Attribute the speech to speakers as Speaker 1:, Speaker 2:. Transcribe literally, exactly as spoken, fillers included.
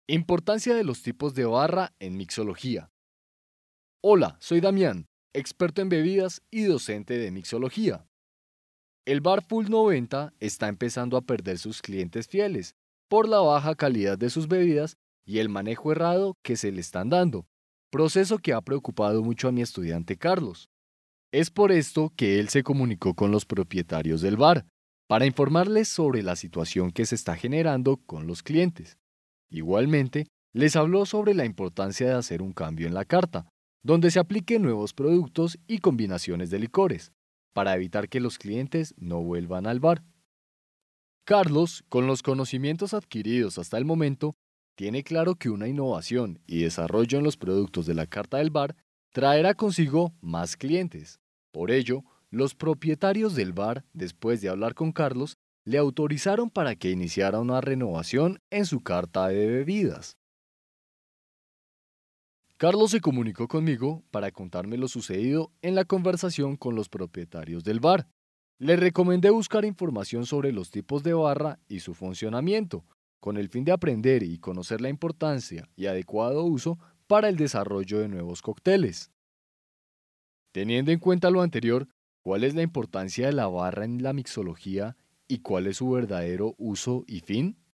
Speaker 1: Importancia de los tipos de barra en mixología. Hola, soy Damián, experto en bebidas y docente de mixología. El bar Full noventa está empezando a perder sus clientes fieles por la baja calidad de sus bebidas y el manejo errado que se le están dando, proceso que ha preocupado mucho a mi estudiante Carlos. Es por esto que él se comunicó con los propietarios del bar, para informarles sobre la situación que se está generando con los clientes. Igualmente, les habló sobre la importancia de hacer un cambio en la carta, donde se apliquen nuevos productos y combinaciones de licores, para evitar que los clientes no vuelvan al bar. Carlos, con los conocimientos adquiridos hasta el momento, tiene claro que una innovación y desarrollo en los productos de la carta del bar traerá consigo más clientes. Por ello, los propietarios del bar, después de hablar con Carlos, le autorizaron para que iniciara una renovación en su carta de bebidas. Carlos se comunicó conmigo para contarme lo sucedido en la conversación con los propietarios del bar. Le recomendé buscar información sobre los tipos de barra y su funcionamiento, con el fin de aprender y conocer la importancia y adecuado uso para el desarrollo de nuevos cócteles. Teniendo en cuenta lo anterior, ¿cuál es la importancia de la barra en la mixología y cuál es su verdadero uso y fin?